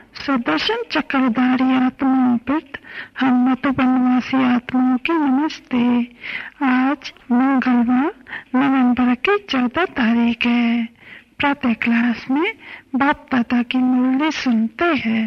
सुदर्शन चक्रधारी आत्माओं पर हम मधुबनवासी आत्माओं की नमस्ते। आज मंगलवार नवंबर की 14 तारीख है। प्रातः क्लास में बाप दादा की मुरली सुनते हैं।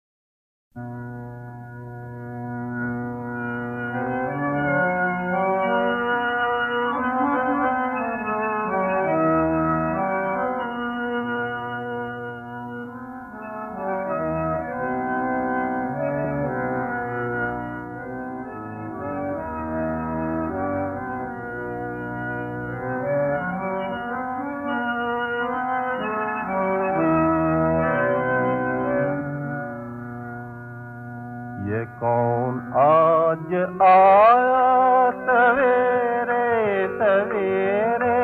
कौन आज आया सवेरे सवेरे,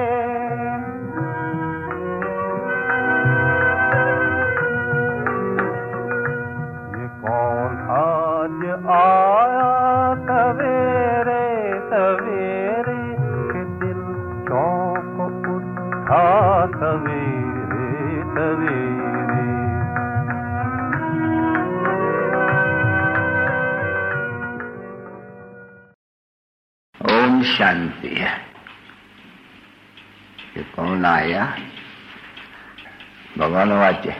ये कौन आज आया सवेरे सवेरे, के दिल चौंक उठा सवेरे सवेरे। शांति है। ये कौन आया? भगवान वाच्य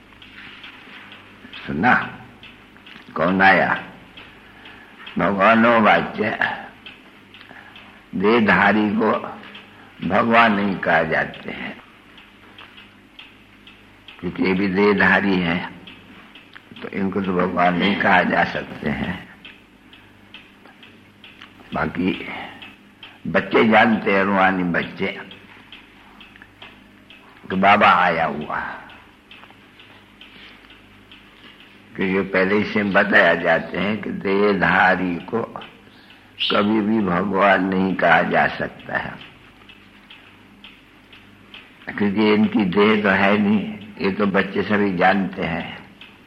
सुना? कौन आया? भगवान वाच्य। देहधारी को भगवान नहीं कहा जाते हैं, क्योंकि ये भी देहधारी है, तो इनको तो भगवान नहीं कहा जा सकते हैं। बाकी बच्चे जानते हैं, रूहानी बच्चे, कि बाबा आया हुआ, क्योंकि पहले से बताया जाते हैं कि देहधारी को कभी भी भगवान नहीं कहा जा सकता है, क्योंकि इनकी देह तो है नहीं। ये तो बच्चे सभी जानते हैं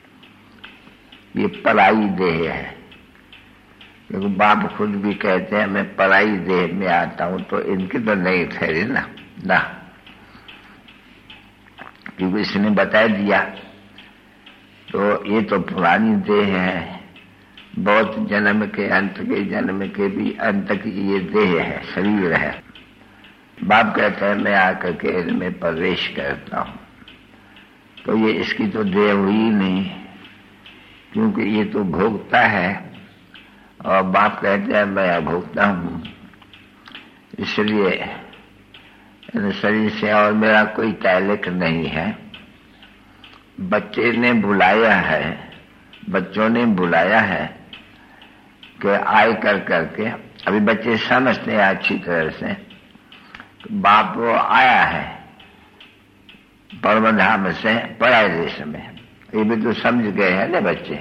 ये पराई देह है, क्योंकि बाप खुद भी कहते हैं मैं पराई देह में आता हूं, तो इनकी तो नहीं ठहरी ना, क्योंकि इसने बता दिया। तो ये तो पुरानी देह है, बहुत जन्म के अंत के जन्म के भी अंत की ये देह है, शरीर है। बाप कहते हैं मैं आकर के इनमें प्रवेश करता हूं, तो ये इसकी तो देह हुई नहीं, क्योंकि ये तो भोगता है, और बाप कहते हैं मैं भोगता हूं। इसलिए इन शरीर से और मेरा कोई ताल्लुक नहीं है। बच्चे ने बुलाया है, बच्चों ने बुलाया है कि आए कर करके। अभी बच्चे समझते हैं अच्छी तरह से, बाप वो आया है परमधाम से पराए देश में। ये भी तो समझ गए हैं ना बच्चे,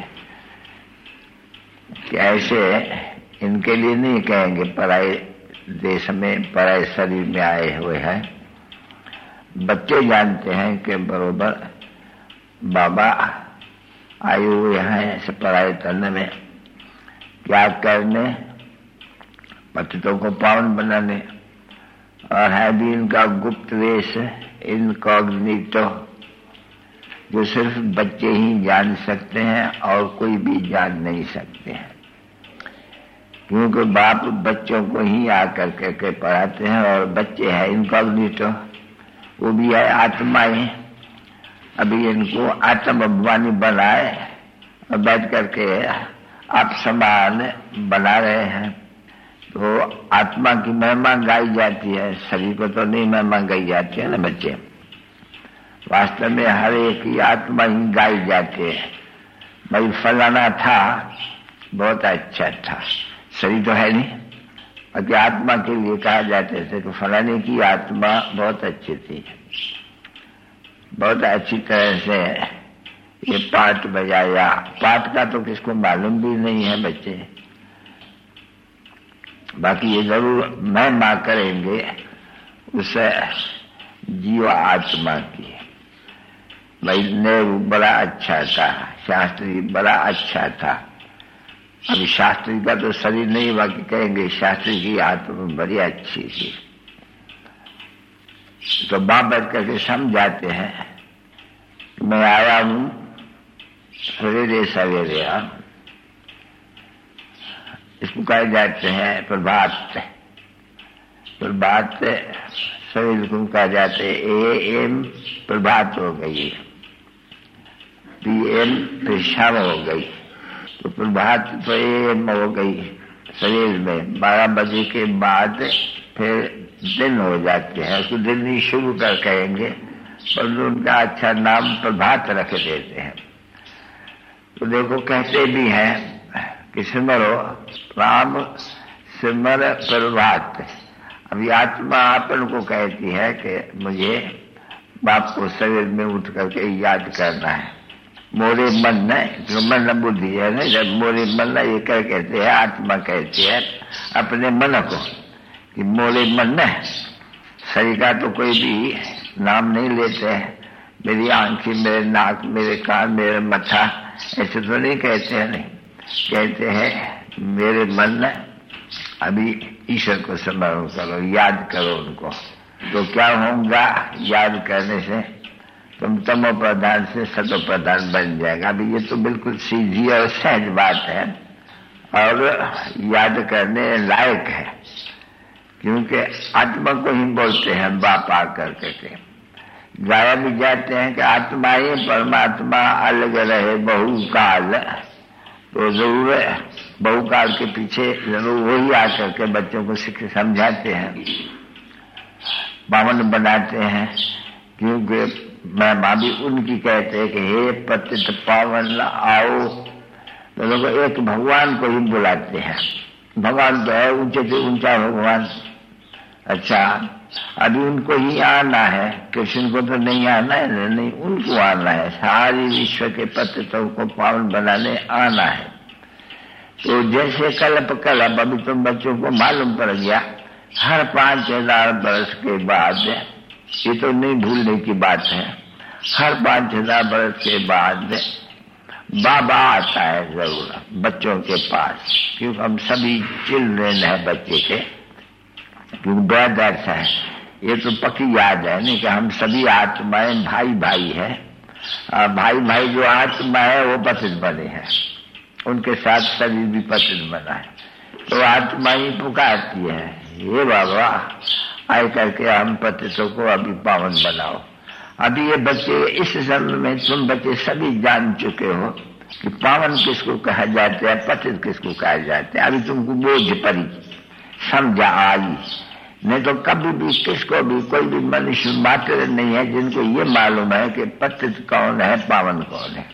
कि ऐसे इनके लिए नहीं कहेंगे पराए देश में पराए शरीर में आए हुए हैं। बच्चे जानते हैं कि बरोबर बाबा आए हुए हैं ऐसे पराए तन में, क्या करने? पतितों को पावन बनाने। और है भी इनका गुप्त वेश, इनकॉग्निटो, जो सिर्फ बच्चे ही जान सकते हैं और कोई भी जान नहीं सकते हैं, क्योंकि बाप बच्चों को ही आकर के पढ़ाते हैं। और बच्चे हैं इनकॉग्निटो, वो भी है आत्माएं। अभी इनको आत्मअभिमानी बनाए और बैठ करके आप समान बना रहे हैं, तो आत्मा की महिमा गाई जाती है, शरीर को तो नहीं महिमा गाई जाती है ना बच्चे। वास्तव में हर एक की आत्मा ही गाई जाती है। भाई फलाना था, बहुत अच्छा था, शरीर तो है नहीं। बाकी आत्मा के लिए कहा जाते थे कि फलाने की आत्मा बहुत अच्छी थी, बहुत अच्छी तरह से ये पाठ बजाया। पाठ का तो किसको मालूम भी नहीं है बच्चे, बाकी ये जरूर महिमा करेंगे उस जीव आत्मा की। भाई नेहरू बड़ा अच्छा था, शास्त्री बड़ा अच्छा था। अभी शास्त्री का तो शरीर नहीं, बाकी कहेंगे शास्त्री की आत्मा बड़ी अच्छी थी। तो बाप बैठ करके समझाते हैं, मैं आया हूं सवेरे सवेरे, इसको कहे जाते हैं प्रभात। प्रभात शरीर को कहा जाते एम प्रभात हो गई, PM फिर शाम हो गई, तो प्रभात तो एम हो गई शरीर में। 12 बजे के बाद फिर दिन हो जाते हैं, उसको दिन ही शुरू कर कहेंगे, पर उनका अच्छा नाम प्रभात रख देते हैं। तो देखो कहते भी हैं कि सिमरो राम सिमर प्रभात। अभी आत्मा अपन को कहती है कि मुझे बाप को सवेर में उठ करके याद करना है। मोरे मन न, जो मन बुद्धि है ना, जब मोरे मन न ये कर कहते हैं, आत्मा कहती है अपने मन को कि मोरे मन न। शरीर का तो कोई भी नाम नहीं लेते हैं, मेरी आंखें, मेरे नाक, मेरे कान, मेरे मत्था, ऐसे तो नहीं कहते हैं। नहीं कहते हैं मेरे मन न, अभी ईश्वर को स्मरण करो, याद करो उनको। तो क्या होगा याद करने से? तुम तमो प्रधान से सतो प्रधान बन जाएगा। अभी ये तो बिल्कुल सीधी और सहज बात है और याद करने लायक है, क्योंकि आत्मा को ही बोलते हैं बाप आकर के। गाया भी जाते हैं कि आत्मा ही परमात्मा अलग रहे बहुकाल, तो जरूर बहुकाल के पीछे जरूर वही आकर के बच्चों को समझाते हैं, पावन बनाते हैं। क्योंकि माँ भी उनकी कहते हैं कि हे पतित पावन आओ, तो लोग एक भगवान को ही बुलाते हैं। भगवान तो है ऊंचे से ऊंचा भगवान। अच्छा, अभी उनको ही आना है, कृष्ण को तो नहीं आना है, नहीं उनको आना है, सारी विश्व के पतितों को पावन बनाने आना है। तो जैसे कल्प कल्प, अभी तुम बच्चों को मालूम पड़ गया, हर 5000 वर्ष के बाद, ये तो नहीं भूलने की बात है, हर 5000 वर्ष के बाद बाबा आता है जरूर बच्चों के पास, क्योंकि हम सभी चिल्ड्रेन है बच्चे के, क्योंकि ब्रदर्स है। ये तो पक्की याद है नहीं कि हम सभी आत्माएं भाई भाई है, भाई भाई जो आत्मा है वो पतित बने हैं, उनके साथ शरीर भी पतित बना है। तो आत्मा ही पुकारती है, ये बाबा आए करके हम पतितों को अभी पावन बनाओ। अभी ये बच्चे इस समय में तुम बच्चे सभी जान चुके हो कि पावन किसको कहा जाता है, पतित किसको कहा जाता है। अभी तुमको बोझ पड़ी, समझा आई, नहीं तो कभी भी किसको भी कोई भी मनुष्य मात्र नहीं है जिनको ये मालूम है कि पतित कौन है, पावन कौन है,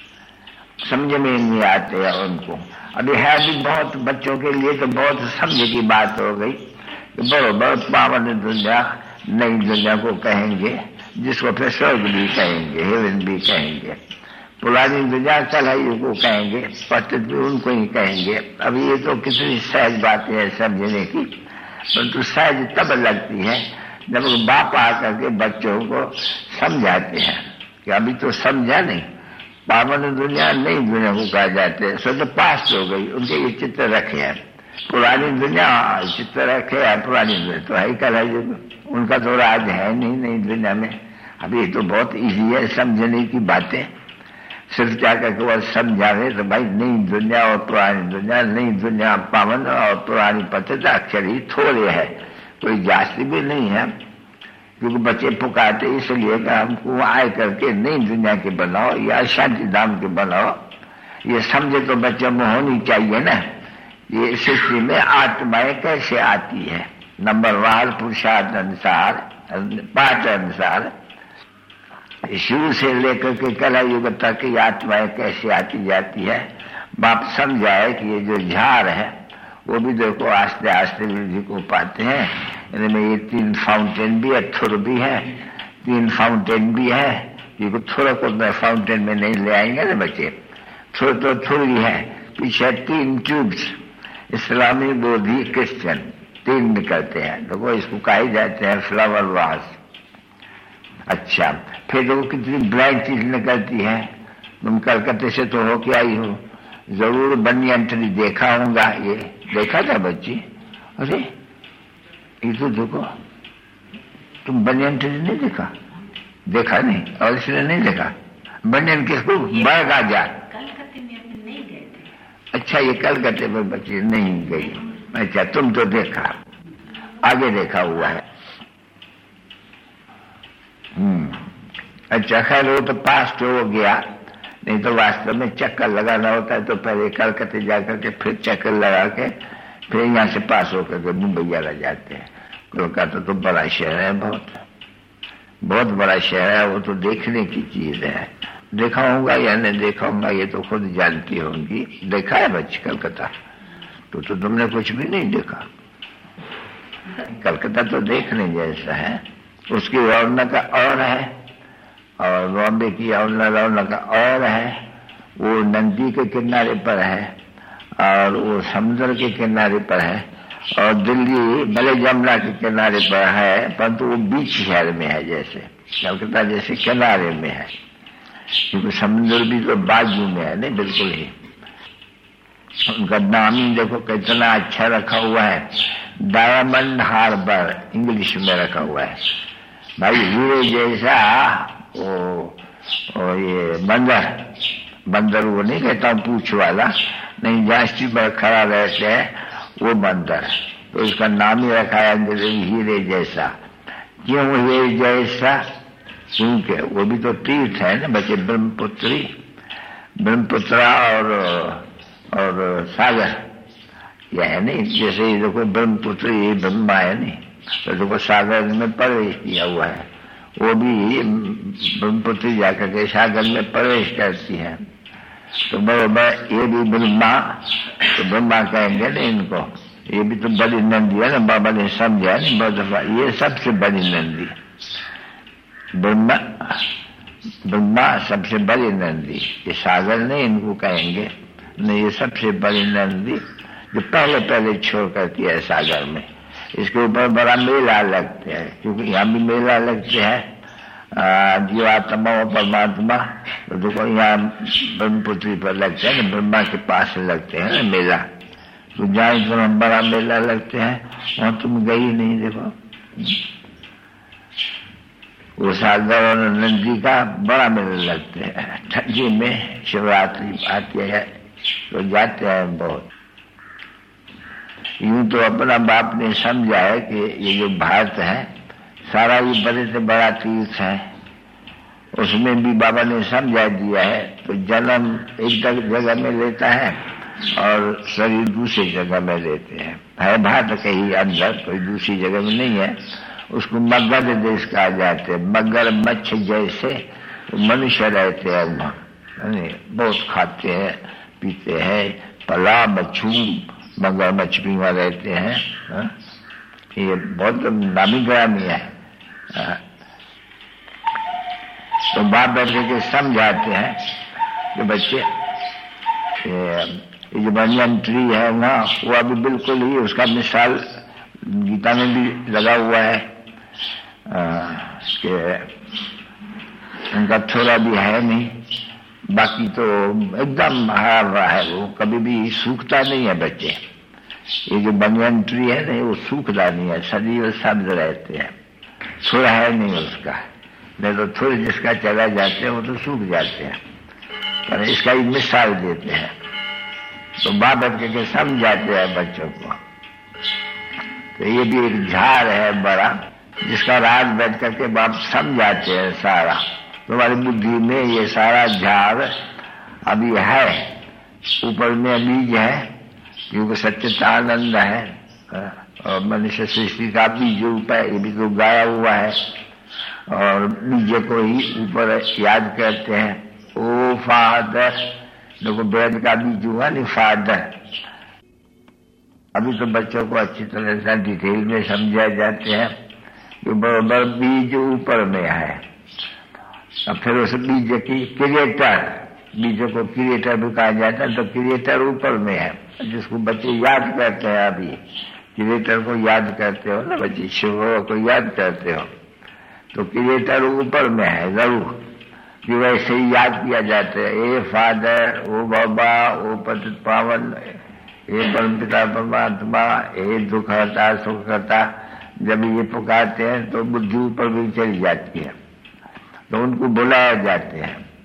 समझ में नहीं आते हैं उनको। अभी है भी बहुत बच्चों के लिए तो बहुत समझ की बात हो गई, बरोबर पावन दुनिया नई दुनिया को कहेंगे, जिसको फिर स्वर्ग भी कहेंगे, हेवन भी कहेंगे। पुरानी दुनिया कलयुग को कहेंगे, पतित भी उनको ही कहेंगे। अभी ये तो कितनी सहज बातें हैं समझने की, परंतु सहज तब लगती है जब बाप आकर के बच्चों को समझाते हैं कि अभी तो समझा नहीं, पावन दुनिया नई दुनिया को कहा जाते हैं। सो तो पास हो गई, उनके ये चित्र रखे हैं। पुरानी दुनिया चित्र रखे है, पुरानी दुनिया तो है ही कलयुग, उनका तो राज है नहीं नई दुनिया में। अभी ये तो बहुत इजी है समझने की बातें, सिर्फ क्या करके वो समझावे तो भाई नई दुनिया और पुरानी दुनिया, नई दुनिया पावन और पुरानी पतित अक्षर ही थोड़े है, कोई जास्ती भी नहीं है। क्योंकि बच्चे पुकारते इसलिए कि हमको आए करके नई दुनिया के बनाओ या शांति धाम के बनाओ, ये समझे तो बच्चों में होनी चाहिए ना। ये सृष्टि में आत्माएं कैसे आती है, नंबर 1 पुरुषार्थ अनुसार 5 अनुसार शुरू से लेकर के कलयुग तक की आत्माएं कैसे आती जाती है। बाप समझाए कि ये जो झाड़ है वो भी देखो आस्ते आस्ते वृद्धि को पाते हैं। इनमें ये 3 फाउंटेन भी है, थुर भी है, 3 फाउंटेन भी है, क्योंकि थोड़ा को फाउंटेन में नहीं ले आएंगे ना बच्चे, थोड़ा तो थुर ही है। पीछे 3 ट्यूब्स, इस्लामी, बौद्धी, क्रिश्चियन 3 निकलते हैं, देखो इसको कहे जाते हैं फ्लावर वास। अच्छा, फिर देखो कितनी ब्राइट चीज निकलती है। तुम कलकत्ते से तो हो के आई हो, जरूर बनियन ट्री देखा होगा, ये देखा था बच्ची? अरे ये तो देखो, तुम बनियन ट्री नहीं देखा? देखा नहीं, और इसने नहीं देखा? बनियान किसको? बड़गाजा। कलकत्ते में अपने नहीं गए थे। अच्छा, ये कलकत्ते में बच्ची नहीं गई। अच्छा, तुम तो देखा, आगे देखा हुआ है। अच्छा, खैर वो तो पास तो हो गया, नहीं तो वास्तव में चक्कर लगाना होता है तो पहले कलकत्ते जाकर के फिर चक्कर लगा के फिर यहाँ से पास होकर के मुंबई वाला जाते हैं। कोलकाता तो बड़ा शहर है, बहुत बड़ा शहर है, वो तो देखने की चीज है। देखा होगा या नहीं देखा होगा ये तो खुद जानती होंगी। देखा है बच्चे कलकत्ता? तो तुमने कुछ भी नहीं देखा। कलकत्ता तो देखने जैसा है, उसकी रौनक और है और बॉम्बे की रौनक और है। वो नदी के किनारे पर है और वो समुद्र के किनारे पर है और दिल्ली भले जमुना के किनारे पर है, परंतु वो बीच शहर में है, जैसे कलकत्ता जैसे किनारे में है, क्योंकि समुद्र भी तो बाजू में है, नहीं बिल्कुल ही। उनका नाम ही देखो कितना अच्छा रखा हुआ है, डायमंड हार्बर इंग्लिश में रखा हुआ है। भाई हीरे जैसा वो ये बंदर वो नहीं कहता हूँ पूछ वाला, नहीं जास्ती पर खड़ा रहते है वो बंदर, तो उसका नाम ही रखा है हीरे जैसा। क्यों हीरे जैसा? क्योंकि वो भी तो तीर्थ है ना बच्चे, ब्रह्मपुत्रा और सागर, यह है नहीं। जैसे ये देखो ब्रह्मपुत्र ये ब्रह्मा है नहीं, तो देखो सागर में प्रवेश किया हुआ है, वो भी ब्रह्मपुत्री जाकर के सागर में प्रवेश करती है। तो बराबर ये भी ब्रह्मा, तो ब्रह्मा कहेंगे ना इनको, ये भी तो बड़ी नंदी है ना, बाबा ने समझा नहीं बहुत दफा, ये सबसे बड़ी नंदी ब्रह्मा सबसे बड़ी नंदी, ये सागर नहीं इनको कहेंगे, नहीं ये सबसे बड़ी नंदी जो पहले छोड़ करती है सागर में। इसके ऊपर बड़ा मेला लगते हैं, क्योंकि यहाँ भी मेला लगते हैं जीवात्मा और परमात्मा, तो देखो यहाँ ब्रह्मपुत्री पर लगते हैं ना, ब्रह्मा के पास लगते हैं ना मेला। तो जहाँ इतना बड़ा मेला लगते हैं वहां तुम गई नहीं, देखो वो सागर और नंदी का बड़ा मेला लगते हैं। ठंडी में शिवरात्रि आती है तो जाते हैं बहुत। यूं तो अपना बाप ने समझा है कि ये जो भारत है सारा ये बड़े से बड़ा तीर्थ है, उसमें भी बाबा ने समझा दिया है। तो जन्म एक जगह में लेता है और शरीर दूसरी जगह में लेते हैं, है भारत के ही अंदर, कोई दूसरी जगह में नहीं है। उसको मगध देश कहा जाते हैं, मगर मच्छ जैसे मनुष्य रहते हैं वहाँ, बहुत खाते हैं पीते हैं, पला मच्छू मगर मछली में रहते हैं। ये बहुत नामी ग्रामी है। तो बाप बैठे के समझाते हैं कि बच्चे ये जो बनियान ट्री है वहाँ, वो अभी बिल्कुल ही उसका मिसाल गीता में भी लगा हुआ है कि उनका थोड़ा भी है नहीं, बाकी तो एकदम हरा भरा है, वो कभी भी सूखता नहीं है बच्चे। ये जो बनियान ट्री है ना वो सूखता नहीं है, सदैव शब्द रहते हैं, थोड़ा है नहीं उसका, नहीं तो थोड़े जिसका चला जाते हैं वो तो सूख जाते हैं। पर इसका एक मिसाल देते हैं, तो बाप बैठ के समझाते हैं बच्चों को। तो ये भी एक झाड़ है बड़ा, जिसका राज बैठ करके बाप समझाते हैं सारा। तुम्हारी बुद्धि में ये सारा झाड़ अभी है, ऊपर में बीज है, क्योंकि सच्चिदानंद है और मनुष्य सृष्टि का बीज जो ऊपर ये भी तो गाया हुआ है, और बीज को ही ऊपर याद करते हैं। ओ फादर, देखो वेद का बीज हुआ नहीं फादर। अभी तो बच्चों को अच्छी तरह से डिटेल में समझाए जाते हैं कि बराबर बीज ऊपर में है, और फिर उस बीज की क्रिएटर, बीजों को क्रिएटर भी कहा जाता है, तो क्रिएटर ऊपर में है, जिसको बच्चे याद करते हैं। अभी क्रिएटर को याद करते हो ना बच्चे, शिव को याद करते हो, तो क्रिएटर ऊपर में है जरूर, कि वैसे ही याद किया जाता है। ए फादर, ओ बाबा, ओ पतित पावन, हे परमपिता परमात्मा, हे दुख हरता सुख हरता, जब ये पुकारते हैं तो बुद्धि ऊपर भी चली जाती है, तो उनको बुलाया जाते हैं।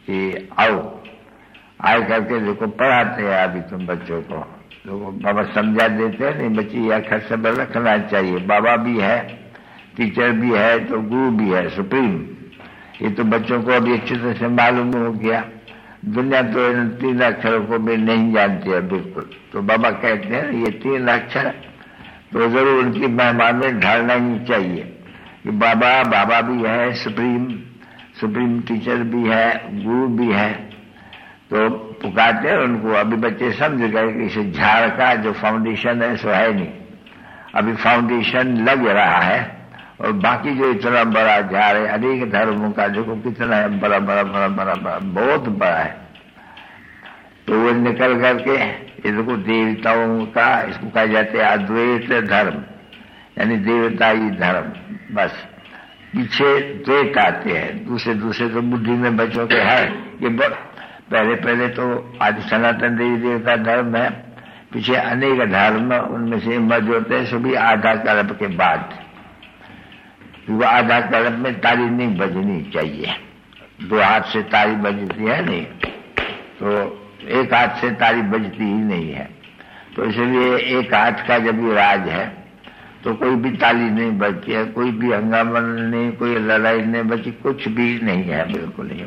कि आओ, आए करके देखो पढ़ाते हैं अभी तुम बच्चों को, तो बाबा समझा देते हैं नहीं बच्ची यह अक्षर सब रखना चाहिए, बाबा भी है, टीचर भी है, तो गुरु भी है, सुप्रीम। ये तो बच्चों को अभी अच्छी तरह से मालूम हो गया। दुनिया तो इन 3 अक्षरों को भी नहीं जानती है बिल्कुल। तो बाबा कहते हैं ये 3 अक्षर तो जरूर उनकी महिमा में ढालना ही चाहिए कि बाबा भी है, सुप्रीम टीचर भी है, गुरु भी है। तो पुकारते हैं उनको। अभी बच्चे समझ गए कि इस झाड़ का जो फाउंडेशन है सो है नहीं, अभी फाउंडेशन लग रहा है और बाकी जो इतना बड़ा झाड़ है अनेक धर्मों का, देखो कितना है, बड़ा बहुत बड़ा है। तो वो निकल करके ये देखो देवताओं का, इसको कहा जाता है अद्वैत धर्म, यानी देवता ही धर्म। बस पीछे द्वैत आते हैं, दूसरे तो बुद्धि में बच्चों के है। ये पहले तो आदि सनातन देवी देवता धर्म है, पीछे अनेक धर्म उनमें से मर्ज होते हैं, सभी आधा कल्प के बाद। क्योंकि आधा कल्प में ताली नहीं बजनी चाहिए, 2 हाथ से ताली बजती है नहीं, तो 1 हाथ से ताली बजती ही नहीं है। तो इसलिए 1 हाथ का जब ये राज है तो कोई भी ताली नहीं बजती है, कोई भी हंगामा नहीं, कोई लड़ाई नहीं बची, कुछ भी नहीं है, बिल्कुल नहीं।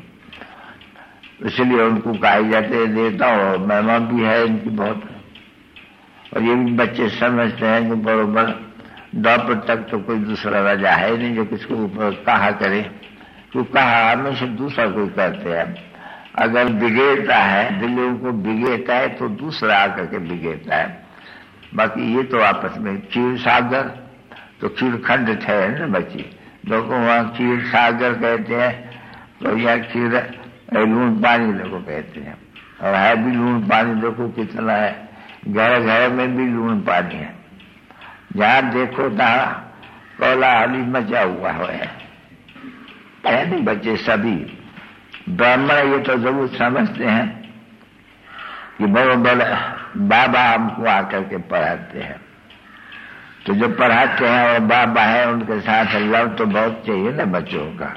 इसलिए उनको कहे जाते हैं देवता, और महिमा भी है इनकी बहुत। और ये भी बच्चे समझते हैं कि बरोबर द्वापर तक तो कोई दूसरा राजा है नहीं जो किसको ऊपर कहा करे, तो कहा हमेशा दूसरा कोई करते हैं। अगर बिगेड़ता है, दिलों को बिगेड़ता है तो दूसरा आकर के बिगेड़ता है। बाकी ये तो आपस में क्षीर सागर, तो क्षीर खंड है ना बच्ची, देखो वहाँ क्षीर सागर कहते हैं, तो यह क्षीर लून पानी देखो कहते हैं, और है भी लून पानी, देखो कितना है, घर में भी लून पानी है, जहाँ देखो तहाँ कोलाहली मचा हुआ है नहीं बच्चे। सभी ब्राह्मण ये तो जरूर समझते हैं कि बरोबर बाबा हमको आकर के पढ़ाते हैं, तो जो पढ़ाते हैं और बाबा है उनके साथ लव तो बहुत चाहिए ना बच्चों का।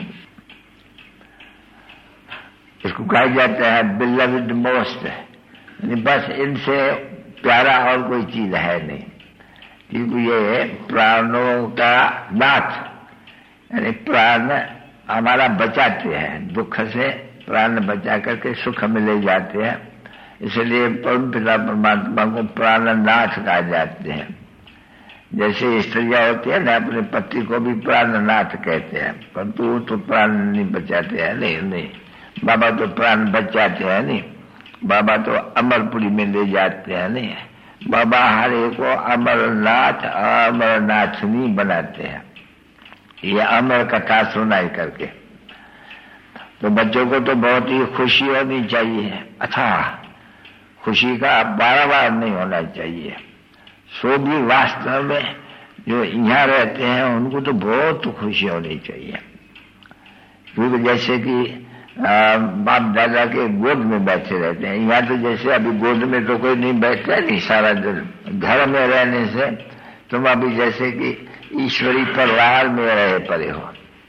इसको कहा जाता है बिलव्ड मोस्ट, बस इनसे प्यारा और कोई चीज है नहीं, क्योंकि ये प्राणों का नाथ, यानी प्राण हमारा बचाते हैं, दुख से प्राण बचा करके सुख में ले जाते हैं। इसलिए परम पिता परमात्मा को प्राणनाथ कहा जाते हैं। जैसे स्त्रियां होती है ना, अपने पति को भी प्राणनाथ कहते हैं, परंतु वो तो प्राण नहीं बचाते हैं, नहीं बाबा तो प्राण बचाते हैं नहीं, बाबा तो अमरपुरी में ले जाते हैं नहीं, बाबा हर एक को अमरनाथ अमरनाथनी बनाते हैं, ये अमर कथा सुनाई करके। तो बच्चों को तो बहुत ही खुशी होनी चाहिए, अथाह खुशी का बार नहीं होना चाहिए। सो भी वास्तव में जो यहाँ रहते हैं उनको तो बहुत खुशी होनी चाहिए, क्योंकि जैसे कि बाप दादा के गोद में बैठे रहते हैं। यहाँ तो जैसे अभी गोद में तो कोई नहीं बैठता नहीं सारा दिन, घर में रहने से तुम अभी जैसे कि ईश्वरी परिवार में रहे पड़े हो,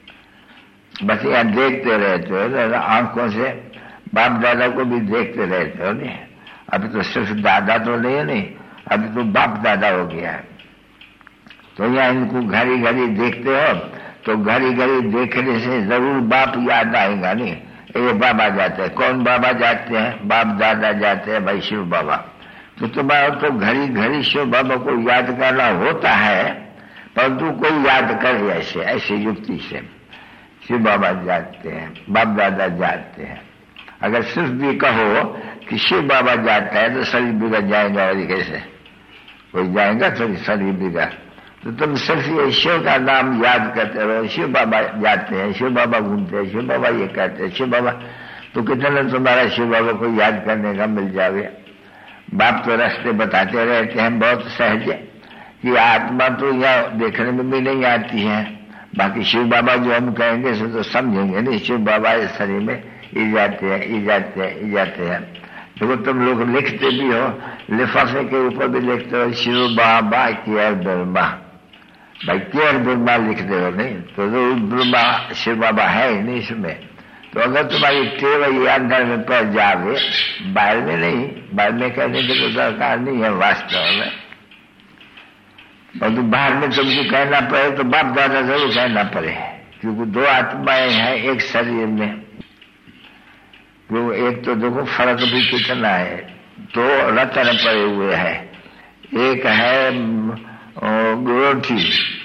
बस यहाँ देखते रहते हो, आंखों से बाप दादा को भी देखते रहते हो नहीं। अभी तो सिर्फ दादा तो नहीं, अभी तो बाप दादा हो गया है। तो यहाँ इनको घड़ी घड़ी देखते हो, तो घड़ी घड़ी देखने से जरूर बाप याद आएगा नहीं। ये बाबा जाते हैं, कौन बाबा जाते हैं? बाप दादा जाते हैं भाई, शिव बाबा। तो तुम्हारा तो घड़ी घड़ी शिव बाबा को याद करना होता है, परंतु कोई याद करे ऐसे युक्ति से शिव बाबा जाते हैं, बाप दादा जाते हैं। अगर सिर्फ भी कहो कि शिव बाबा जाता है तो शरीर बिगड़ जाएगा, और कैसे कोई जाएगा थोड़ी शरीर बिगड़। तो तुम सिर्फ ये शिव का नाम याद करते रहो, शिव बाबा जाते हैं, शिव बाबा घूमते हैं, शिव बाबा ये कहते हैं, शिव बाबा, तो कितना तुम्हारा शिव बाबा को याद करने का मिल जावे। बाप तो रास्ते बताते रहते हैं बहुत सहज, कि आत्मा तो यहाँ देखने में भी नहीं आती है, बाकी शिव बाबा जो हम कहेंगे सो तो समझेंगे नहीं। शिव बाबा इस शरीर में ये जाते हैं। देखो तुम लोग लिखते भी हो, लिफाफे के ऊपर भी लिखते हो शिव बाबा केयर ब्रह्मा, भाई केयर ब्रह्मा लिखते हो नहीं, तो ब्रह्मा शिव बाबा है ही नहीं इसमें। तो अगर तुम्हारी टेव ये अंदर में पड़ जावे, बाहर में नहीं, बाहर में कहने की तो दरकार नहीं है वास्तव में, और तो बाहर में तुमको कहना पड़े तो बाप दादा जरूर कहना पड़े, क्योंकि दो आत्माएं हैं एक शरीर में। तो एक तो देखो फर्क भी कितना है, दो रतन पड़े हुए हैं, एक है गोरठी,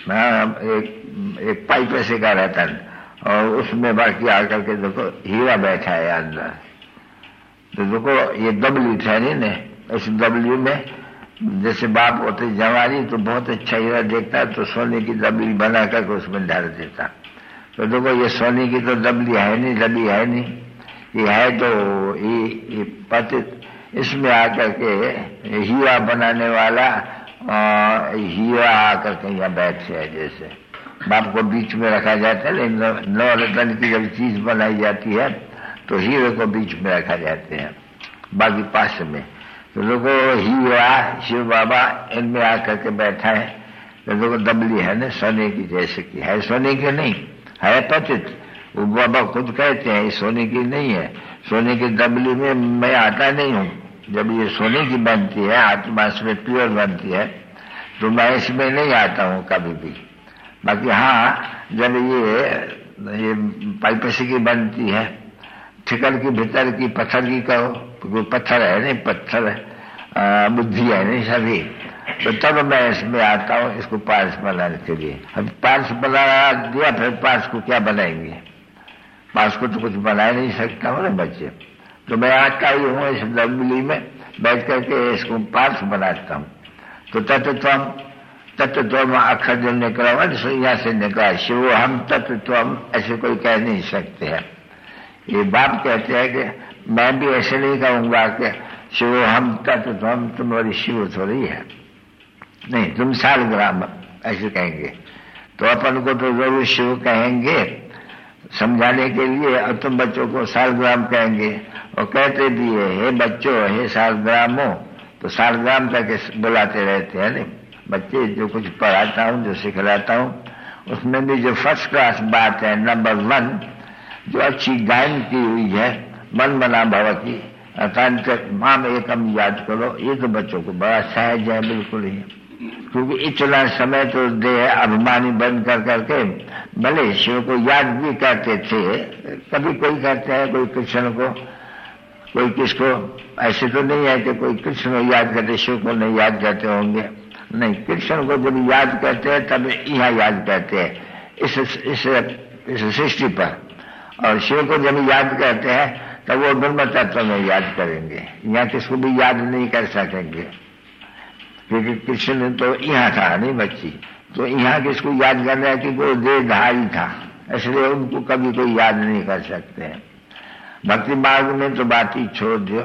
एक पाई पैसे का रतन, और उसमें बाकी आकर के देखो हीरा बैठा है अंदर। तो देखो ये दबली ठहरी ने, इस दबली में जैसे बाप होते जवानी तो बहुत अच्छा हीरा देखता तो सोने की दबली बना करके उसमें डाल देता। तो देखो ये सोने की तो दबली है नहीं, दबली है नहीं, ये है तो ये पतित, इसमें आकर के हीरा बनाने वाला हीरा आकर के यहाँ बैठे है। जैसे बाप को बीच में रखा जाता है, लेकिन 9 रतन की जब चीज बनाई जाती है तो हीरे को बीच में रखा जाते हैं, बाकी पास में। तो लोगों हीरा शिव बाबा इनमें आकर के बैठा है। तो लोगों दबली है ना सोने की, जैसे की है, सोने की नहीं है पतित। वो बाबा खुद कहते हैं सोने की नहीं है, सोने की दबली में मैं आता नहीं हूँ। जब ये सोने की बनती है, आत्मा में प्योर बनती है, तो मैं इसमें नहीं आता हूँ कभी भी। बाकी हाँ, जब ये पाइपसी की बनती है, ठिकर की भीतर की पत्थर की कहो, क्योंकि पत्थर है नहीं, पत्थर बुद्धि है नहीं सभी, तो तब मैं इसमें आता हूँ इसको पार्स बनाने के लिए। अब पार्स बना दिया, फिर पार्स को क्या बनाएंगे? पार्स को तो कुछ बना नहीं सकता हूँ ना बच्चे। तो मैं आता ही हूँ इस दबली में बैठ करके इसको पार्स बनाता हूँ। तो तत्व अक्षर जो निकला हुआ यहाँ से निकला शिव हम तत्व, ऐसे कोई कह नहीं सकते हैं। ये बाप कहते हैं कि मैं भी ऐसे नहीं कहूंगा कि शिव हम तत्व, तुम्हारी शिव थोड़ी है, नहीं तुम सालग्राम ऐसे कहेंगे। तो अपन को तो जरूर शिव कहेंगे समझाने के लिए, और तुम बच्चों को सालग्राम कहेंगे। और कहते भी है हे बच्चों, हे सालग्रामो, तो सालग्राम तक बुलाते रहते हैं। नहीं बच्चे जो कुछ पढ़ाता हूँ, जो सिखलाता हूँ, उसमें भी जो फर्स्ट क्लास बात है, नंबर 1 जो अच्छी गायन की हुई है, मन मना भव की, अर्थात माम एकम याद करो, ये तो बच्चों को बड़ा सहज है बिल्कुल ही। क्योंकि इतना समय तो दे अभिमानी बन कर करके भले शिव को याद भी करते थे, कभी कोई कहते हैं कोई कृष्ण को, कोई किसको, ऐसे तो नहीं है कि कोई कृष्ण को याद करते शिव को नहीं याद करते होंगे। नहीं, कृष्ण को जब याद करते हैं तब यहाँ याद करते हैं इस सृष्टि पर, और शिव को जब याद करते हैं तब वो ब्रह्म तत्व में याद करेंगे। यहाँ किसको भी याद नहीं कर सकेंगे, क्योंकि कृष्ण तो यहाँ था नहीं बच्ची, तो यहाँ किसको याद करना है कि वो देहधारी था, इसलिए उनको कभी कोई याद नहीं कर सकते हैं। भक्ति मार्ग में तो बात ही छोड़ दो,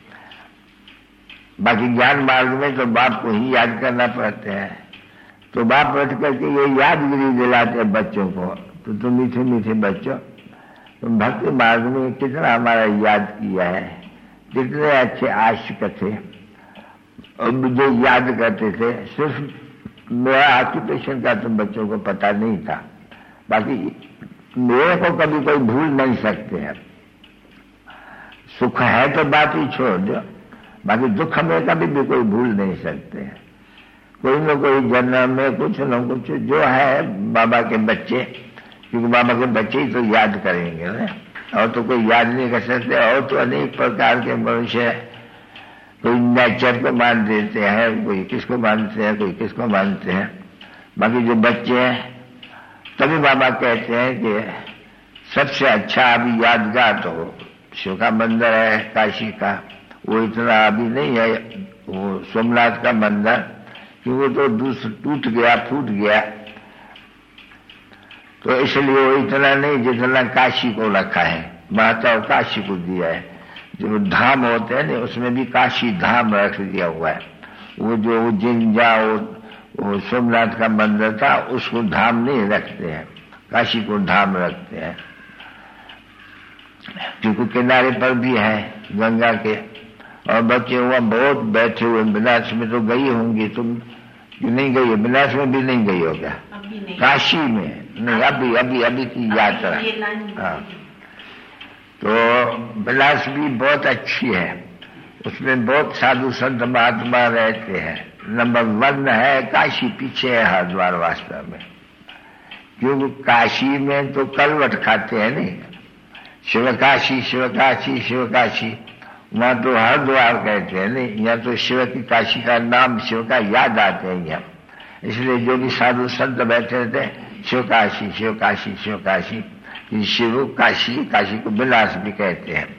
बाकी ज्ञान मार्ग में तो बाप को ही याद करना पड़ते हैं। तो बाप बैठ करके ये यादगिरी दिलाते हैं बच्चों को। तो तुम मीठे मीठे बच्चों, तुम भक्ति मार्ग में कितना हमारा याद किया है, कितने अच्छे आशिक थे, और जो याद करते थे। सिर्फ मेरा ऑक्यूपेशन का तुम बच्चों को पता नहीं था, बाकी मेरे को कभी कोई भूल नहीं सकते हैं। सुख है तो बात ही छोड़ दो, बाकी दुख में कभी भी कोई भूल नहीं सकते हैं। कोई न कोई जन्म में कुछ न कुछ जो है बाबा के बच्चे, क्योंकि बाबा के बच्चे ही तो याद करेंगे ना, और तो कोई याद नहीं कर सकते। और तो अनेक प्रकार के मनुष्य, कोई नेचर को मान देते हैं, कोई किसको मानते हैं, कोई किसको मानते हैं। बाकी जो बच्चे हैं, तभी बाबा कहते हैं कि सबसे अच्छा अभी यादगार तो शिव का मंदिर है काशी का, वो इतना अभी नहीं है, वो सोमनाथ का मंदिर, कि वो तो टूट गया, फूट गया, तो इसलिए वो इतना नहीं जितना काशी को रखा है, महत्व और काशी को दिया है। जो धाम होते हैं ना, उसमें भी काशी धाम रख दिया हुआ है। वो जो उज्जैन जाओ, वो सोमनाथ का मंदिर था, उसको धाम नहीं रखते हैं, काशी को धाम रखते हैं, क्योंकि किनारे पर भी है गंगा के। और बच्चे वहाँ बहुत बैठे हुए, बनारस में तो गई होंगी तुम, कि नहीं गई? बनारस में भी नहीं गई होगा, काशी में नहीं, अभी की यात्रा। हाँ, तो विलास भी बहुत अच्छी है, उसमें बहुत साधु संत महात्मा रहते हैं। नंबर 1 है काशी, पीछे है हरिद्वार वास्तव में, क्योंकि काशी में तो कलवट खाते हैं नहीं, शिवकाशी शिवकाशी शिवकाशी, वहां तो हरिद्वार कहते हैं नहीं, यहाँ तो शिव की काशी का नाम शिव का याद आते हैं यहाँ, इसलिए जो भी साधु संत बैठे थे शिवकाशी शिवकाशी शिवकाशी, शिव काशी, काशी को विलास भी कहते हैं।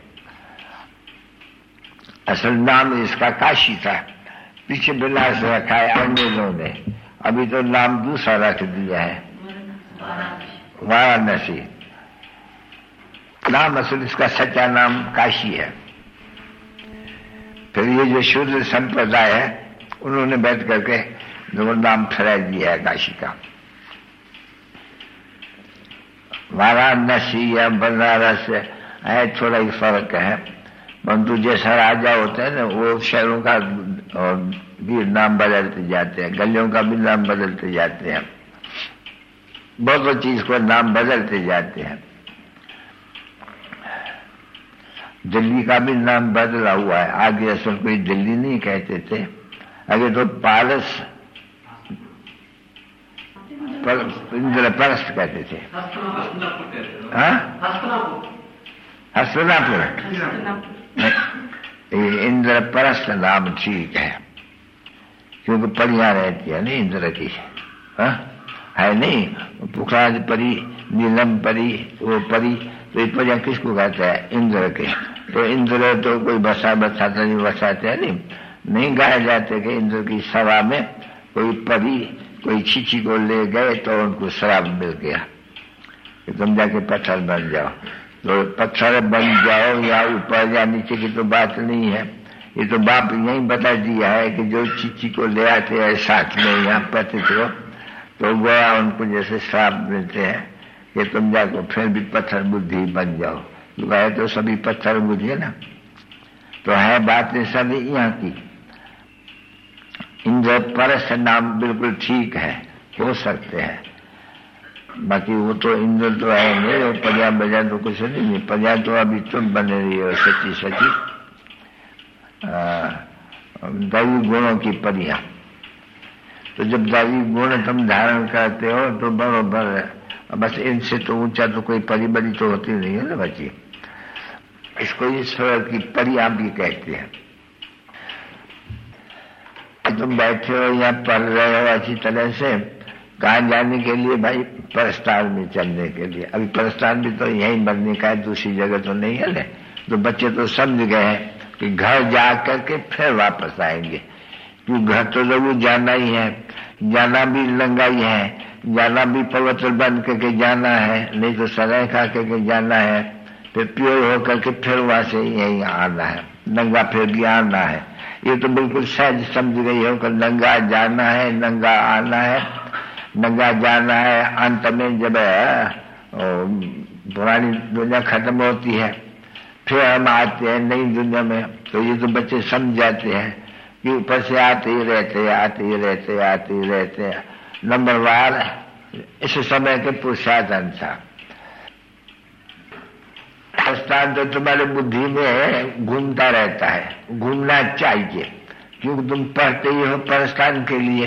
असल नाम इसका काशी था, पीछे विलास रखा है अंग्रेजों ने, अभी तो नाम दूसरा रख दिया है वाराणसी। नाम असल इसका सच्चा नाम काशी है। फिर ये जो शूद्र संप्रदाय है उन्होंने बैठ करके जो नाम फैला दिया है काशी का। वाराणसी या बनारस है, थोड़ा ही फर्क है, परंतु जैसा राजा होता है ना, वो शहरों का भी नाम बदलते जाते हैं, गलियों का भी नाम बदलते जाते हैं, बहुत चीज को नाम बदलते जाते हैं। दिल्ली का भी नाम बदला हुआ है, आगे असल कोई दिल्ली नहीं कहते थे, आगे तो पारस इंद्रप्रस्थ कहते थे। हस्तिनापुर, इंद्रप्रस्थ नाम ठीक है, क्योंकि परियां रहती है नहीं इंद्र की, है नहीं, पुखराज परी, नीलम परी, वो परी, तो ये परियां किसको कहते हैं? इंद्र के। तो इंद्र तो कोई बसाता नहीं, बसाते है नहीं गाए जाते कि इंद्र की सभा में कोई परी कोई चीची को ले गए तो उनको शराब मिल गया कि तुम जाके पत्थर बन जाओ, तो पत्थर बन जाओ या ऊपर या नीचे की तो बात नहीं है, ये तो बाप यही बता दिया है कि जो चीची को ले आते हैं साथ में यहाँ पतित हो, तो गया उनको जैसे श्राप मिलते हैं कि तुम जाको फिर भी पत्थर बुद्धि बन जाओ, तो गए तो सभी पत्थर बुद्धि है ना। तो है बातें सभी यहाँ की। इंद्रप्रस्थ नाम बिल्कुल ठीक है, हो सकते हैं, बाकी वो तो इंद्र तो है नहीं, और प्रजा बजा तो कुछ नहीं, प्रजा तो अभी तुम बने रही हो सच्ची सच्ची दैवी गुणों की परियां। तो जब दैवी गुण तुम धारण करते हो तो बरोबर, बस इनसे तो ऊंचा तो कोई परी बड़ी तो होती नहीं है ना बच्ची, इसको ईश्वर की परियां भी कहते हैं। तुम बैठे हो या पढ़ रहे हो अच्छी तरह से, कहाँ जाने के लिए भाई? प्रस्थान में चलने के लिए। अभी प्रस्थान भी तो यहीं बनने का है, दूसरी जगह तो नहीं है ना। तो बच्चे तो समझ गए हैं कि घर जा करके फिर वापस आएंगे, क्योंकि घर तो जरूर जाना ही है, जाना भी लंगाई है, जाना भी पवित्र बन करके जाना है, नहीं तो सराय खा करके जाना है, फिर प्योर होकर के फिर वहां से यहीं आना है, नंगा फिर भी आना है। ये तो बिल्कुल सहज समझ गई हो कि नंगा जाना है, नंगा आना है, नंगा जाना है, अंत में जब पुरानी दुनिया खत्म होती है फिर हम आते हैं नई दुनिया में। तो ये तो बच्चे समझ जाते हैं कि ऊपर से आते ही रहते आते ही रहते आते ही रहते। नंबर 12 इस समय के पुरुषार्थ अनुसार प्रस्थान तो तुम्हारे बुद्धि में घूमता रहता है, घूमना चाहिए, क्योंकि तुम पढ़ते ही हो प्रस्थान के लिए,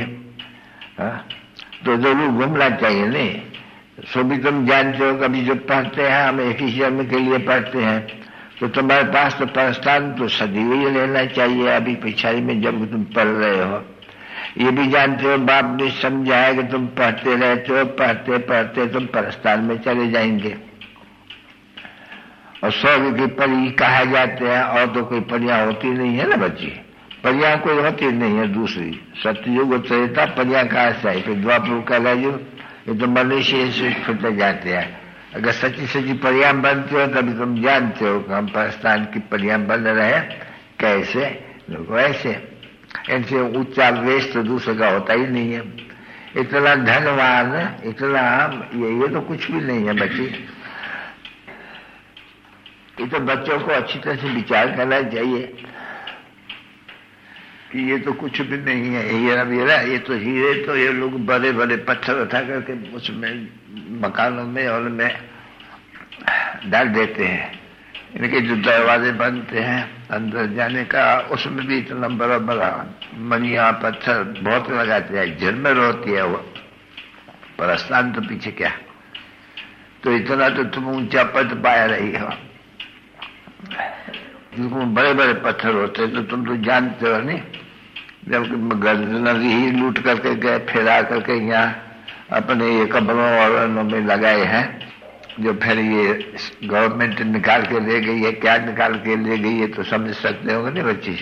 तो जरूर घूमना चाहिए नहीं। सो भी तुम जानते हो कभी जो पढ़ते हैं हम एक ही जन्म के लिए पढ़ते हैं, तो तुम्हारे पास तो प्रस्थान तो सदैव ही लेना चाहिए। अभी पिछाड़ी में जब तुम पढ़ रहे हो, ये भी जानते हो बाप ने समझा है कि तुम पढ़ते रहते हो, पढ़ते पढ़ते तुम प्रस्थान में चले जाएंगे। और स्वर्ग की परी कहा जाते हैं, और तो कोई परियां होती नहीं है ना बच्ची, परियां कोई होती नहीं है दूसरी। सत्ययुग त्रेता परियां कहा से आई, फिर द्वापर कलयुग, ये तो मनुष्य से छूटे जाते हैं। अगर सच्ची सच्ची परियां बनते हो तभी तुम जानते हो कि हम प्रस्थान की परियां बन रहे हैं, कैसे वैसे। इनसे ऊंचा वेश तो दूसरे का होता ही नहीं है। इतना धनवान, इतना ये तो कुछ भी नहीं है बच्ची। ये तो बच्चों को अच्छी तरह से विचार करना चाहिए कि ये तो कुछ भी नहीं है, ये तो हीरे तो ये लोग बड़े बड़े पत्थर उठा करके उसमें मकानों में और में डाल देते हैं, इनके जो दरवाजे बनते हैं अंदर जाने का, उसमें भी इतना बड़ा बड़ा मनिया पत्थर बहुत लगाते हैं, झिलमिल होती है वो, पर स्थान तो पीछे क्या। तो इतना तो तुम ऊंचा पद पाया रही हो। बड़े बड़े पत्थर होते तो तुम तो जानते हो नहीं, जब गवर्नर ही लूट करके गए, फिर आकर के यहाँ अपने ये कब्रों और में लगाए हैं, जो फिर ये गवर्नमेंट निकाल के ले गई है। क्या निकाल के ले गई है तो समझ सकते होंगे नहीं वो चीज।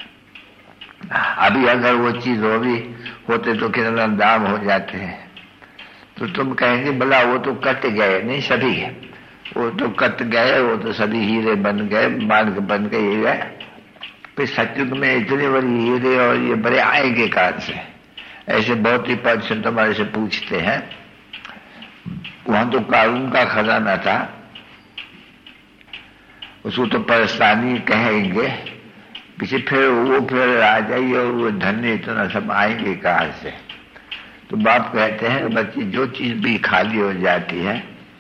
अभी अगर वो चीज होते तो कितना दाम हो जाते हैं। तो तुम कहेंगे भला वो तो कट गए, नहीं सभी वो तो कट गए, वो तो सभी हीरे बन गए, मार्ग बन गए हीरे। फिर सचमुच में इतने बड़ी हीरे और ये बड़े आएंगे कहां से? ऐसे बहुत ही पर्सन तुम्हारे से पूछते हैं। वहां तो कारून का खजाना था, उसको तो परेशानी कहेंगे, पीछे फिर आ जाइए और वो धन्य इतना सब आएंगे कहां से? तो बाप कहते हैं बच्चे जो चीज भी खाली हो जाती है,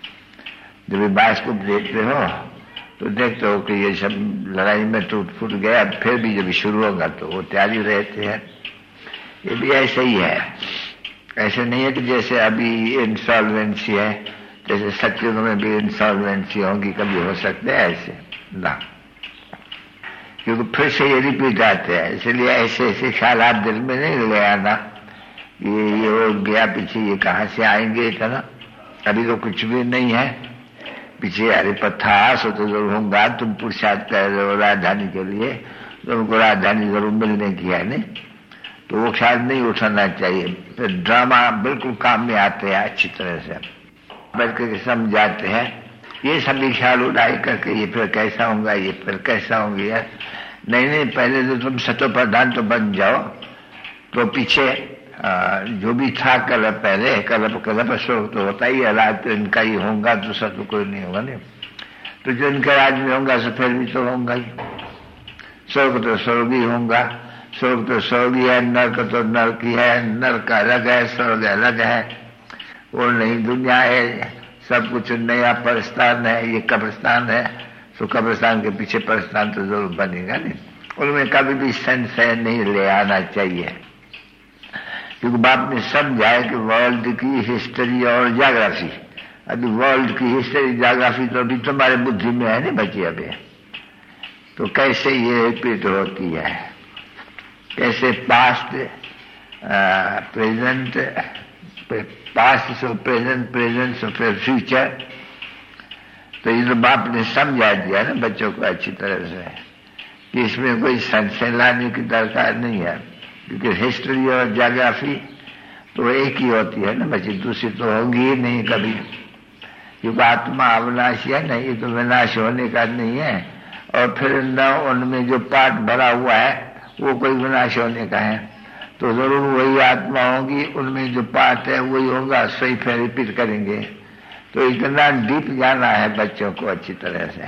जब बाइस्कोप देखते हो तो देखते हो कि ये सब लड़ाई में टूट फूट गया, फिर भी जब शुरू होगा तो वो तैयारी रहते हैं। ये भी ऐसे ही है। ऐसे नहीं है कि जैसे अभी इंसॉल्वेंसी है, जैसे सत्युग में भी इंसॉल्वेंसी होगी, कभी हो सकते हैं ऐसे ना, क्योंकि फिर से ये रिपीट आते हैं। इसलिए ऐसे ऐसे ख्याल आप दिल में नहीं ले आना, ये हो गया पीछे, ये कहाँ से आएंगे इतना, अभी तो कुछ भी नहीं है पीछे। अरे पथास हो तो जरूर होगा, तुम पुरुषार्थ कर रहे हो राजधानी के लिए, तुमको राजधानी जरूर मिलने की है, नहीं तो वो ख्याल नहीं उठाना चाहिए। फिर ड्रामा बिल्कुल काम में आते हैं, अच्छी तरह से बैठ करके समझाते हैं। ये सभी ख्याल उड़ाई करके ये फिर कैसा होगा, ये फिर कैसा होंगे यार, नहीं पहले तो तुम सतो प्रधान तो बन जाओ, तो पीछे जो भी था कल पहले कल शोक तो होता ही है, राज तो इनका ही होगा, दूसरा तो कोई नहीं होगा। नहीं तो जो इनका राज में होगा सो फिर भी तो होगा ही। स्वर्ग तो स्वर्ग ही होगा, स्वर्ग तो स्वर्ग ही है, नर्क तो नर्क ही है, नर्क अलग है, स्वर्ग अलग है, वो नई दुनिया है, सब कुछ नया परस्थान है, ये कब्रिस्तान है, तो कब्रिस्तान के पीछे परस्थान तो जरूर बनेगा। नहीं उनमें कभी भी संशय नहीं ले आना चाहिए, क्योंकि बाप ने समझा है कि वर्ल्ड की हिस्ट्री और ज्योग्राफी, अभी वर्ल्ड की हिस्ट्री ज्योग्राफी तो अभी तुम्हारे बुद्धि में है नहीं बची अभी, तो कैसे ये रिपीट होती है, कैसे पास्ट प्रेजेंट, पास्ट सो प्रेजेंट, प्रेजेंट सो फिर फ्यूचर। तो ये तो बाप ने समझा दिया ना बच्चों को अच्छी तरह से कि इसमें कोई संशय लाने की दरकार नहीं है, क्योंकि हिस्ट्री और ज्योग्राफी तो एक ही होती है ना बच्चे, दूसरी तो होगी ही नहीं कभी, क्योंकि आत्मा अविनाशी है, नहीं तो विनाश होने का नहीं है, और फिर न उनमें जो पार्ट भरा हुआ है वो कोई विनाश होने का है, तो जरूर वही आत्मा होगी, उनमें जो पार्ट है वही होगा, सही फिर रिपीट करेंगे। तो इतना डीप जाना है बच्चों को अच्छी तरह से।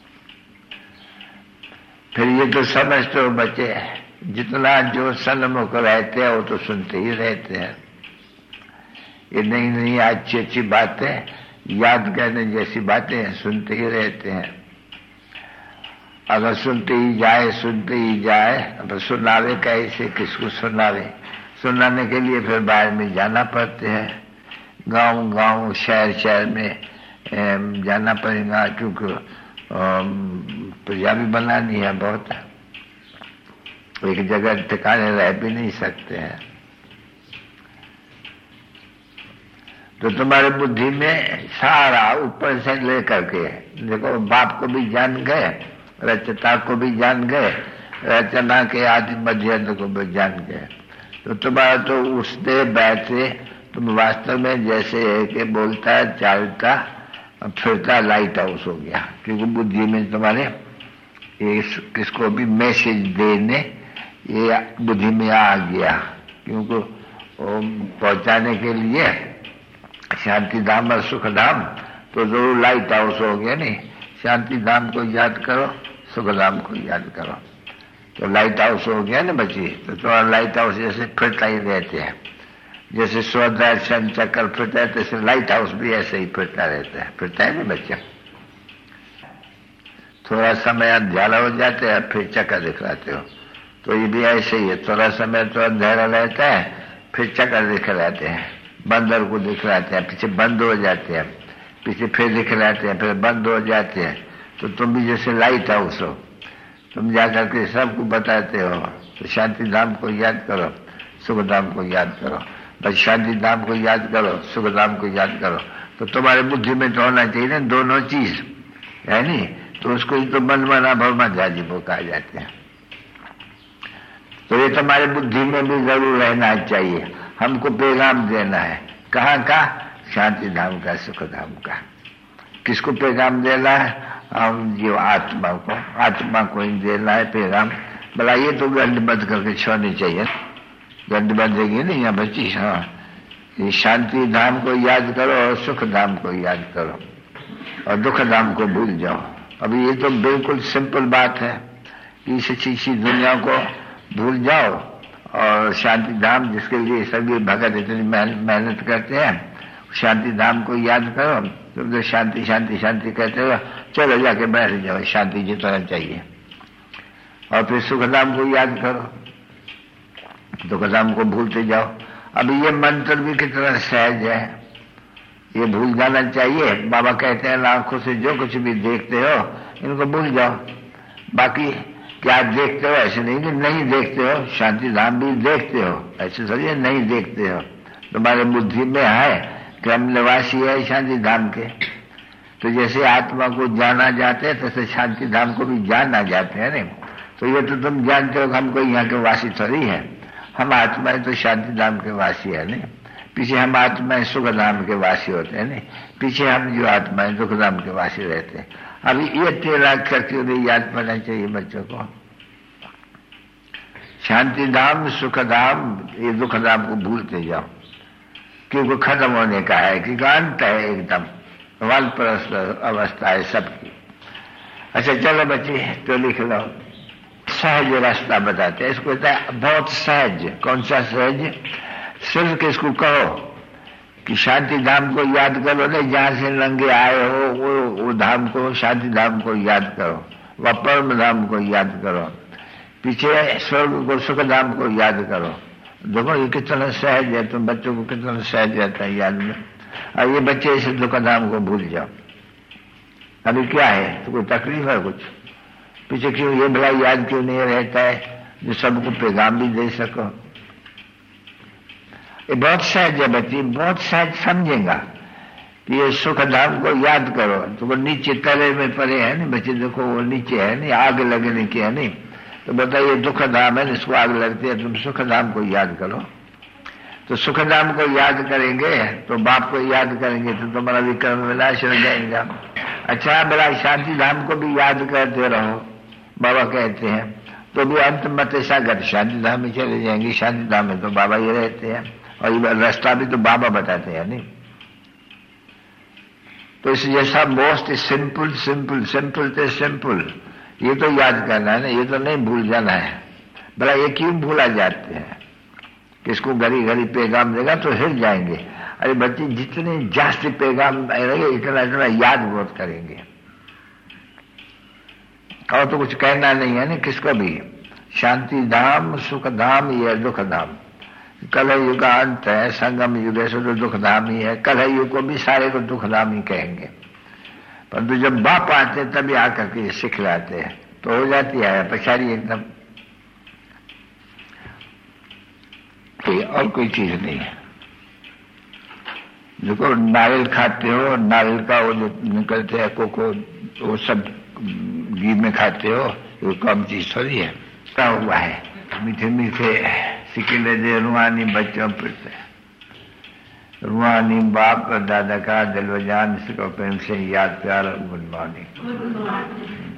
फिर ये तो समझते हो बच्चे, जितना जो सन्मुख रहते हैं वो तो सुनते ही रहते हैं, ये नई नई अच्छी अच्छी बातें याद करने जैसी बातें सुनते ही रहते हैं। अगर सुनते ही जाए अब सुनावे कैसे, किसको सुनावे? सुनाने के लिए फिर बाहर में जाना पड़ते हैं, गांव शहर में जाना पड़ेगा, क्योंकि प्रजा भी बनानी है बहुत, एक जगह ठिकाने रह भी नहीं सकते हैं। तो तुम्हारे बुद्धि में सारा ऊपर से लेकर के देखो, बाप को भी जान गए, रचता को भी जान गए, रचना के आदि मध्य को भी जान गए, तो तुम्हारा तो उठते बैठे तुम वास्तव में जैसे कि बोलता चालता फिरता लाइट हाउस हो गया, क्योंकि बुद्धि में तुम्हारे किसको भी मैसेज देने ये बुद्धि में आ गया, क्योंकि पहुंचाने के लिए शांति धाम और सुख धाम तो जरूर लाइट हाउस हो गया। नहीं शांति धाम को याद करो, सुख धाम को याद करो, तो लाइट हाउस हो गया ना बच्ची। तो थोड़ा लाइट हाउस जैसे फिरता ही रहते हैं, जैसे स्वदर्शन चक्कर फिरता है, तैसे लाइट हाउस भी ऐसे ही फिरता रहता है, फिरता है ना बच्चा। थोड़ा समय अंधेरा हो जाता है, फिर चक्कर दिखलाते हो। तो ये भी ऐसे ही है, थोड़ा समय तो अंधेरा रहता है, फिर चक्कर दिखलाते हैं, बंदर को दिखलाते हैं, पीछे बंद हो जाते हैं, पीछे फिर दिखलाते हैं, फिर बंद हो जाते हैं। तो तुम भी जैसे लाइट हाउस हो, तुम जाकर के सबको बताते हो। तो शांति धाम को याद करो, सुख धाम को याद करो, बस शांति धाम को याद करो, सुख धाम को याद करो। तो तुम्हारे बुद्धि में तो होना चाहिए ना दोनों चीज, है नहीं? तो उसको ही तो मनमाना भरमा जाजिबो कहा जाते हैं। तो ये तुम्हारे बुद्धि में भी जरूर रहना चाहिए। हमको पैगाम देना है, कहाँ का? शांति धाम का, सुख धाम का। किसको पैगाम देना है? हम जो आत्मा को ही देना है पैगाम। भला ये तो गंड बंद करके छोड़नी चाहिए, गंड बंदेगी नहीं यहाँ बच्ची। हाँ, ये शांति धाम को याद करो और सुख धाम को याद करो और दुख धाम को भूल जाओ। अभी ये तो बिल्कुल सिंपल बात है, इस अच्छी दुनिया को भूल जाओ और शांति धाम जिसके लिए सभी भगत इतनी मेहनत करते हैं, शांति धाम को याद करो। तुम तो शांति शांति शांति कहते हो, चलो जाके बैठ जाओ, शांति जितना चाहिए। और फिर सुख धाम को याद करो, दुख धाम को भूलते जाओ। अभी ये मंत्र भी कितना सहज है, ये भूल जाना चाहिए। बाबा कहते हैं आंखों से जो कुछ भी देखते हो इनको भूल जाओ। बाकी क्या देखते हो? ऐसे नहीं कि नहीं देखते हो, शांति धाम भी देखते हो, ऐसे समझिए नहीं देखते हो। तुम्हारे बुद्धि में है कि हम निवासी है शांति धाम के। तो जैसे आत्मा को जाना जाते हैं तैसे शांति धाम को भी जाना जाते हैं। नहीं तो ये तो तुम जानते हो कि हम कोई यहाँ के वासी थोड़ी है, हम आत्माएं तो शांति धाम के वासी है। नहीं पीछे हम आत्माएं सुख धाम के वासी होते हैं, नहीं पीछे हम जो आत्माएं दुख धाम के वासी रहते हैं। अभी ये 13 अक्षर क्यों नहीं याद पड़ना चाहिए बच्चों को? शांति धाम, सुख धाम, ये दुख धाम को भूलते जाओ, क्योंकि खत्म होने का है, क्योंकि अंत है, एकदम वानप्रस्थ अवस्था है सबकी। अच्छा चलो बच्चे, तो लिख लो। सहज रास्ता बताते हैं, इसको कहता है बहुत सहज। कौन सा सहज? सिर्फ किसको कहो कि शांति धाम को याद करो, नहीं जहां से लंगे आए हो वो धाम को, शांति धाम को याद करो, वह परम धाम को याद करो, पीछे स्वर्ग को, सुख धाम को याद करो। देखो ये कितना सहज है, तुम बच्चों को कितना सहज रहता है याद में। और ये बच्चे इस दुख धाम को भूल जाओ। अभी क्या है, तो कोई तकलीफ है कुछ? पीछे क्यों ये भला याद क्यों नहीं रहता है जो सबको पैगाम भी दे सको? ये बहुत सहज है बच्ची, बहुत सहज समझेगा कि ये सुख धाम को याद करो। तो वो नीचे तले में पड़े है नहीं बच्चे, देखो वो नीचे है नहीं, आग लगने की है नहीं। तो बताइए दुख धाम है, इसको आग लगती है, तुम सुख धाम को याद करो। तो सुख धाम को याद करेंगे तो बाप को याद करेंगे तो तुम्हारा विक्रम विलास हो जाएगा। अच्छा बड़ा शांति धाम को भी याद करते रहो, बाबा कहते हैं, तो भी अंत मत सागर शांति धाम में चले जाएंगे। शांति धाम में तो बाबा ये रहते हैं और ये रास्ता भी तो बाबा बताते हैं। नहीं तो इस जैसा मोस्ट सिंपल सिंपल सिंपल से सिंपल ये तो याद करना है ना, ये तो नहीं भूल जाना है। भला ये क्यों भूला जाते हैं? किसको घड़ी घड़ी पैगाम देगा तो हिल जाएंगे। अरे बच्चे जितने जास्ती पैगाम रहेंगे इतना इतना याद बहुत करेंगे। और तो कुछ कहना नहीं है ना किसको भी। शांति धाम, सुख धाम, ये दुख धाम। कल युग का अंत है, संगम युग से तो दुख धाम ही है। कल युग को भी सारे को दुख धाम ही कहेंगे, परंतु जब बाप आते तभी आकर के सिखलाते हैं तो हो जाती है पछाड़ी एकदम। और कोई चीज नहीं है। देखो नारियल खाते हो, नारियल का वो जो निकलते हैं कोको, वो सब घी में खाते हो, वो कम चीज थोड़ी है। क्या हुआ है मीठे मीठे सिकिले दे रूहानी बच्चों पर रूहानी बाप और दादा का दिलवजान से प्रेम से याद प्यार गुड मॉर्निंग।